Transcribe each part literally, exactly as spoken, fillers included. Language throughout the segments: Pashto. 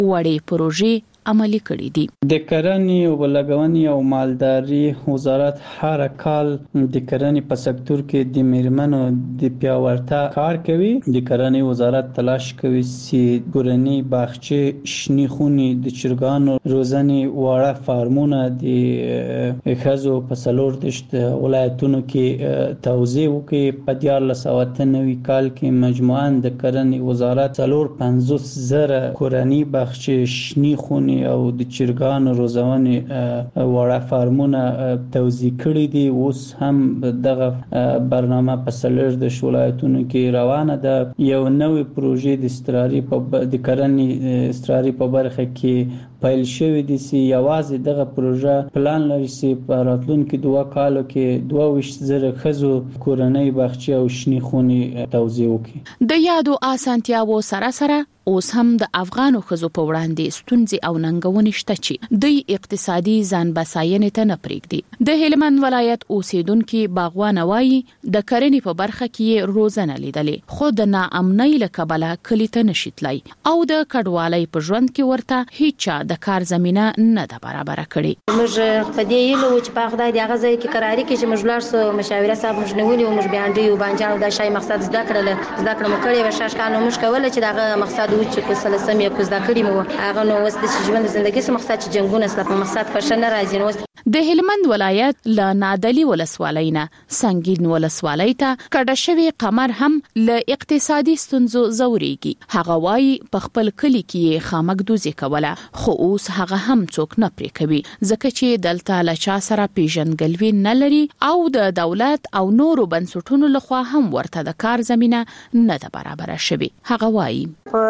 وړې پروژې عملي کړي دي. د کرنې او لګونې او مالداري وزارت هر کال د کرنې په سکتور کې د میرمنو د پیاوړتیا کار کوي. د کرنې وزارت تلاش کوي چې کورنۍ باغچې، شنې خونې، د چرګانو روزنې واړه فارمونه د ښځو په څلور دېرش ولایتونو کې توزیع وکړي. په دیارلس سوه اته نوي کال کې مجموعاً د کرنې وزارت څلور پنځوس زره کورنۍ باغچې، شنې خونې او د چرګانو روزنې واړه فارمونه توزیع کړي دي. اوس هم دغه برنامه په څلور دېرش ولایتونو کې روانه ده. یو نوې پروژې د استراري په د کرنې استراري په برخه کې پیل شوې دي چې یوازې دغه پروژه پلان لري چې په راتلونکي دوه کالو کې دوه ویشت زره ښځو کورنۍ باغچې او شنې خونې توزیع وکړي. د یادو اسانتیاوو سره سره اوس هم د افغانو ښځو په وړاندې ستونزې او ننګونې شته چې دوی اقتصادي ځان بساینې ته نه پرېږدي. د هلمند ولایت اوسیدونکي باغوانه وایي د کرنې په برخه کې روزنه لیدلې، خو د ناامنۍ له کبله کلي ته نشي تللی او د کډوالۍ په ژوند کې ورته هیڅ د کار زمينه نه ده برابر کړې. موږ په دې یلو چې په خدای دی هغه ځای کې قراري کې چې موږ لار سو مشاوره صاحب موږ نیولې او موږ بیان دی او باندې دا شای مقصد زده کړل زده کړم کړې و شاش کانو موږ کول چې دا مقصد و چې کو سلسله مې کو زده کړې مو هغه نو وس د ژوند زندګي سم مقصد چې جنگونه سره په مقصد پښنه راځي. نو د هلمند ولایت له نادلی ولسوالۍ نه سنگین ولسوالۍ ته کډه شوی قمر هم له اقتصادي ستونزو زوريږي. هغه وایي په خپل کلی کې خامګدوزي کوله، خو اوس هغه هم څوک نه پرې کوي ځکه چې دلته له چا سره پیژنګلوي نه لري او د دولت او نورو بنسټونو لخوا هم ورته د کار زمينه نه ده برابر شوی. هغه وایي په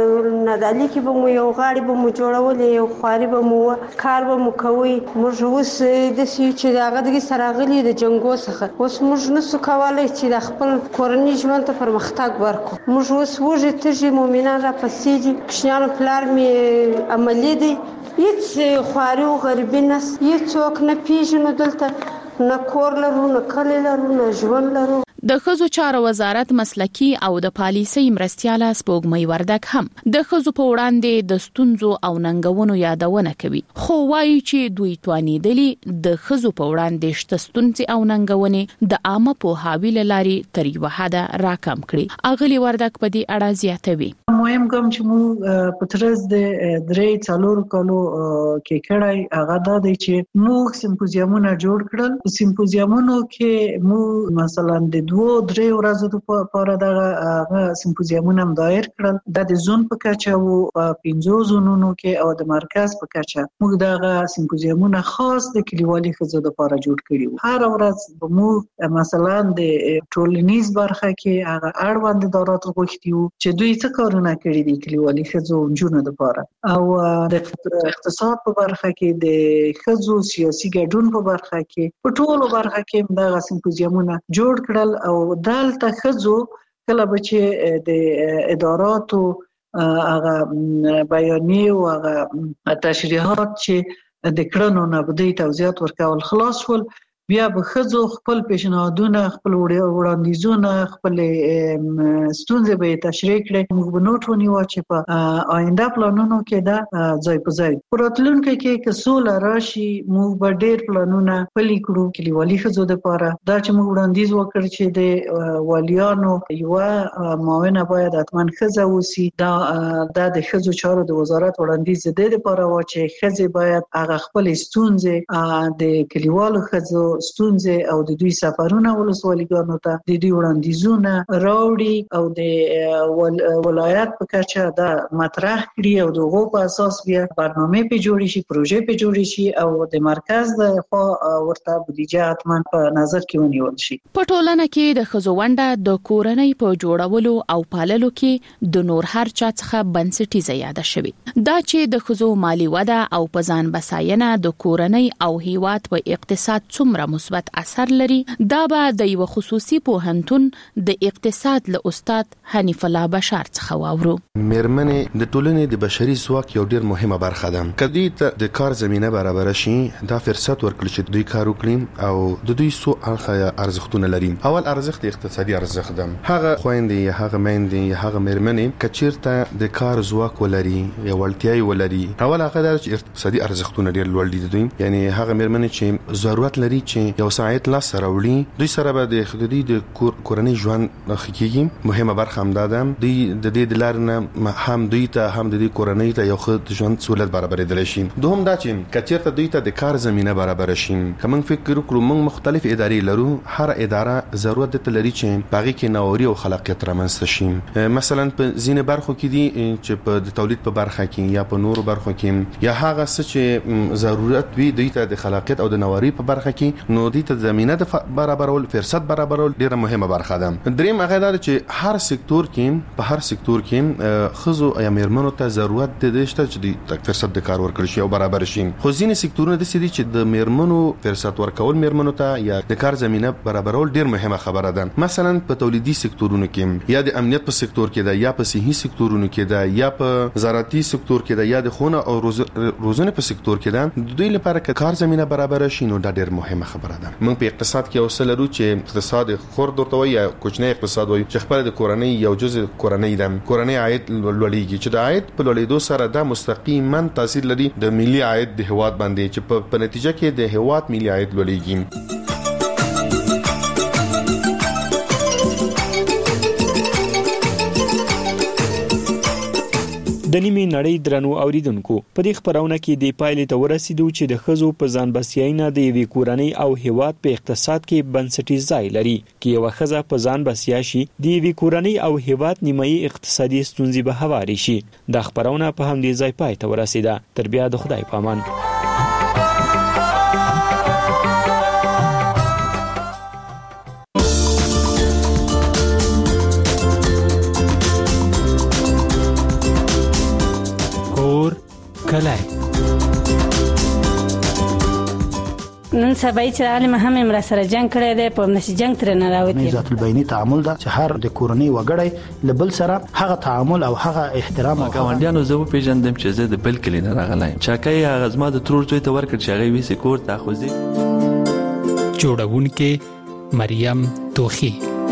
نادلی کې به مو یو غاړي به مو جوړولې، یو خواري به مو کار به مو کوي. موږ اوس د سې چې داغه د سراغلي د جنگو څخه اوس موږ نسو کولای چې د خپل کورنۍ ژوند ته پرمختګ ورکړو. موږ اوس وږي تږي مومنان را پسې دي، کښنیانو پلار مې عملي دي، هیڅ خواري او غریبي نس هیڅوک نه پیژنو، دلته نه کور لرو، نه کلی لرو، نه ژوند لرو. د ښځو چارو وزارت مسلکی او د پالیسۍ مرستیاله سپوږمۍ وردک هم د ښځو په وړاندې د ستونزو او ننګونو یادونه کوي، خو وایي چې دوی توانیدلي د ښځو په وړاندې شته ستونزې او ننګونې د عامه پوهاوي له لارې تر یوه حده راکم کړي. اغلي وردک په دې اړه زیاتوي. مهم کوم چې موږ په ترڅ د درې څلور کالو کې کړای هغه دا دی چې موږ سمپوزیمونه جوړ کړل. په سمپوزیمونو کې موږ مثلا د دوه درې ورځې لپاره دغه سمپوزیمونه دایر کړل. د زون په کچه او پنځو زونونو کې او د مرکز په کچه موږ دغه سمپوزیمونه خاص د کلیوالي ښځو لپاره جوړ کړي. هر ورځ موږ مثلا د ټولنیز برخه کې هغه اړوند ادارات غوښتي وو چې دوی څه کارونه کړي دي کلیوالي ښځو جنونو لپاره، او د اقتصاد په برخه کې د ښځو سیاسي ګډون په برخه کې په ټولو برخه کې دغه سمپوزیمونه جوړ کړل. او دلته ښځو کله به چې د اداراتو هغه بیانیې او هغه تشریحات چې د کړنو نه به دوی توضیحات ورکول خلاص شول، بیا به ښځو خپل پیشنهادونه، خپل وړاندیزونه، خپل ستونزې به تشریح کړي. موږ به نوټ ونیوو چې په آینده پلانونو کې دا ځای په ځای په راتلونکي کې که سوله راشي موږ به ډېر پلانونه پلي کړو کلیوالي ښځو دپاره. دا چې موږ وړاندیز وکړ چې د والیانو یوه معاونه باید حتما ښځه اوسي، دا دا د ښځو چارو د وزارت وړاندیز د دې دپاره و چې ښځې باید هغه خپلې ستونزې د کلیوالو ښځو ستونزې او د دوی سفرونه ولسوالیګانو ته د دوی وړاندیزونه راوړي او د ولایت په کچه دا مطرح کړي او د هغو په اساس بیا برنامې پې جوړې شي، پروژې پې جوړې شي او د مرکز د خوا ورته بودیجه حتما په نظر کې ونیول شي. په ټولنه کې د ښځو ونډه د کورنۍ په جوړولو او پاللو کې د نور هر چا څخه بنسټیزه یاده شوې. دا چې د ښځو مالي وده او په ځان بساینه د کورنۍ او هیواد په اقتصاد څومره دومره مثبت اثر لري دا به د یو خصوصي پوهنتون د اقتصاد له استاد حنیف الله بشار څخه واورو. مېرمنې د ټولنې د بشري ځواک یو ډېر مهمه برخه ده. کدی ته د کار زمينه برابر شي دا فرصت ورکړي چې دوی کار وکړي او د دوی سو اړخه ارزښتونه لري. اول ارزښت اقتصادي ارزښت ده. هغه خويندې یا هغه میندې یا هغه مېرمنې کچیرته د کار ځواک ولري یا ولټیای ولري اول هغه د اقتصادي ارزښتونه ډېر لوړ دي دوی. یعنی هغه مېرمنې چې ضرورت لري چې یو ساعت لا سره وړي دوی سره به د خدای د کورنۍ ژوند حقيقي مهمه برخه هم ده. دوی د دې د لارنه هم دوی ته هم د دې کورنۍ ته یو ښه ژوند سہولت برابرېدل شي. دوهم دا چې کچیرته دوی ته د کار زمينه برابر شي. کوم فکر وکړو موږ مختلف ادارې لرو. هر اداره ضرورت ته لري چې باغی کې نووري او خلاقیت رامنځته شي. مثلا په ځینې برخو کې دي چې په د تولید په برخه کې یا په نورو برخو کې یا هغه څه چې ضرورت وي دوی ته د خلاقیت او د نووري په برخه کې نو دوی ته زمينه د برابرول فرصت برابرول ډیره مهمه برخه ده. دریم هغه دا چې هر سکتور کې په هر سکتور کې خزو یا مېرمنو ته ضرورت د شته چې د فرصت د کار ورکړ شي او برابر شي. خو ځینې سکتورونه د سړي چې د مېرمنو فرصت ورکول مېرمنو ته یا د کار زمينه برابرول ډیر مهمه خبره ده. مثلا په تولیدي سکتورونو کې یا د امنیت په سکتور کې ده یا په صحي سکتورونو کې ده یا په زراعتي سکتور کې ده یا د خونه او روزنه په سکتور کې ده. د دوی لپاره کار زمينه برابر شي نو دا ډیر مهمه خبره ده. موږ په اقتصاد کې اوسه لرو چې اقتصاد خرد ورته وي یا کوچنی اقتصاد وي چې خپل د کورنۍ یو جزء کورنۍ ده. کورنۍ عاید لوړیږي چې د عاید په لوړېدو سره دا مستقیما تاثیر لري د ملي عاید د هواد باندې چې په نتیجه کې د هواد ملي عاید لوړیږي. د نیمې نړۍ درنو اوریدونکو په دې خبرونه کې د پایلې ته ورسېدو چې د خزو په ځان بسیاینه د یوې کورنۍ او هیواد په اقتصاد کې بنسټیز ځای لري. کې یو خزه په ځان بسیا شي د یوې کورنۍ او هیواد نیمایي اقتصادي ستونزې به هواري شي. د خبرونه په همدې ځای پای ته ورسېده. تر بیا د خدای پامان. کلای نن سبا چې عالم هم امر سره جنگ کړی دی په نشي جنگ تر نه راوتی. ذات البینی تعامل دا چې هر د کورنۍ وګړی لبل سره هغه تعامل او هغه احترام او ګاونډیانو زه پیژندم چې زه د بل کلی نه راغلایم. چاکای هغه زما د ترور څوی ته ورکړ چې هغه وی سکور تاخذي. جوړونکې مریم توخی.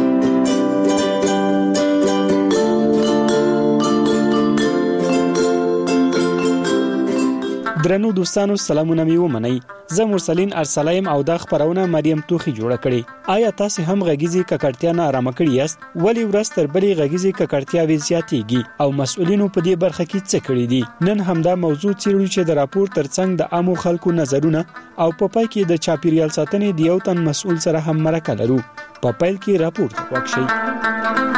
درنو دوستانو سلامونه مې ومنئ. زه مرسلین ارسلایم او دا خبرونه مریم توخی جوړه کړې. آیا تاسو هم غږیزي ککړتیا نه آرام کړی یاست؟ ولی ورځ تر بلې غږیزي ککړتیا وی زیاتېږي او مسؤلینو په دې برخه کې څه کړی دي؟ نن همدا موضوع څیړو چې د راپور ترڅنګ د عامو خلکو نظرونه او په پای کې د چاپیریال ساتنې د یو تن مسؤل سره هم مرکه لرو. په پیل کې راپور وکړئ.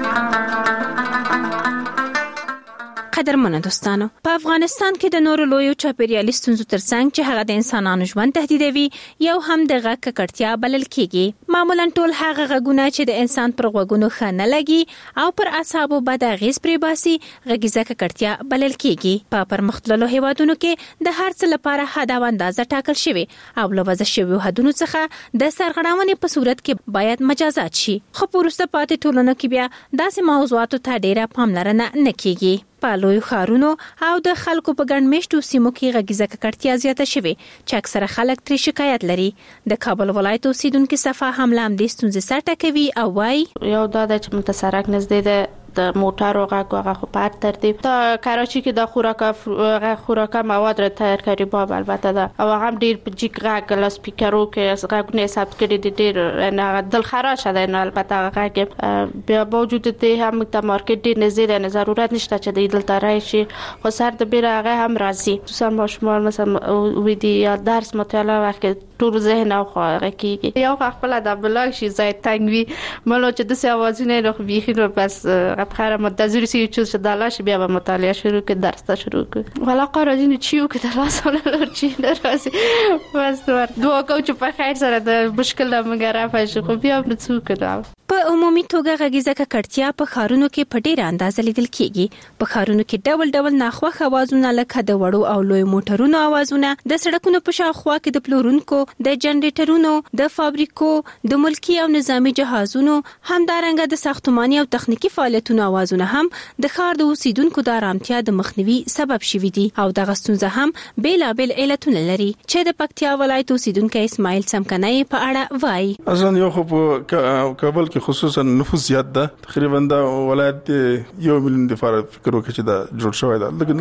قدرمنو دوستانو، په افغانستان کې د نورو لویو چاپیریالي ستونزو ترڅنګ چې هغه د انسانانو ژوند تهدیدوي یو هم د غږ ککړتیا بلل کیږي. معمولا ټول هغه غږونه چې د انسان پر غوږونو ښه نه لګي او پر اعصابو بد اغېز پرې باسي غږیزه ککړتیا بلل کیږي. په پرمختللو هیوادونو کې د هر څه لپاره حد او اندازه ټاکل شوی او لوځه شوی حدونو څخه د سرغړونې په صورت کې باید مجازات شي. خو پورسته پاتې ټولنو کې بیا داسې موضوعاتو ته ډیره پاملرنه نه کیږي. په لویو ښارونو او د خلکو په ګڼ مېشتو سیمو کې غږیزه ککړتیا زیاته شوې چې اکثره خلک ترې شکایت لري. د کابل ولایت اوسیدونکو صفا هم له همدې ستونزې سر ټکوي او وایي یو دا د چې موږ ته سړک نږدې ده د موټرو غږ هغه خو په ترتیب تا کراچي کې د خوراکه خوراکه مواد را تیار کړي باب البته ده او هغه ډیر جګ غږ له سپیکرو کې غږونه حساب کړي دي ډیر نه دل خراشه ده نه البته غږ بیا باوجود دې هم ته مارکیټ ډیر نږدې نه ضرورت نشته چې د دلته راشي خو سر د بیره هغه هم راځي خصوصا ماشومان مثلا وې دي یا درس مطالعه وخت ټول ذهن او خواږه کیږي یو خپل د بلاګ شي زای تنګوي ملو چې د سیاوازونه نو بيخي نو بس خبره منتظر سي چې دالاش بیا به مطالعه شروع کړي درس ته شروع کړي ولا قراردین چیو کې د راسول لرچی دراسي بس ور دوه کو چې په خیر سره د مشکل مګره پښه خو بیا نو څوک دا په عمومي توګه غږیزه ککړتیا په ښارونو کې په ډېره اندازه لیدل کیږي. په ښارونو کې ډول ډول ناخوښ اوازونه لکه د وړو او لوی موټرونو اوازونه، د سړکونو په شاوخوا کې د پلورونکو، د جنریټرونو، د فابریکو، د ملکی او نظامی جهازونو، همدارنګه د ساختماني او تخنیکی فعالیتونو اوازونه هم د ښار د اوسیدونکو د آرامتیا د مخنیوي سبب شوي دي او دغه ستونزه هم بیلابیل علتونه لري چې د پکتیا ولایت اوسیدونکو اسماعیل سمکنی په اړه وایي. اصلا یو خو په کابل کې خصوصا نفوس زیات ده، تقریبا دا ولایت یو میلیون د فار فکر وکړي چې دا جوړ شوی ده.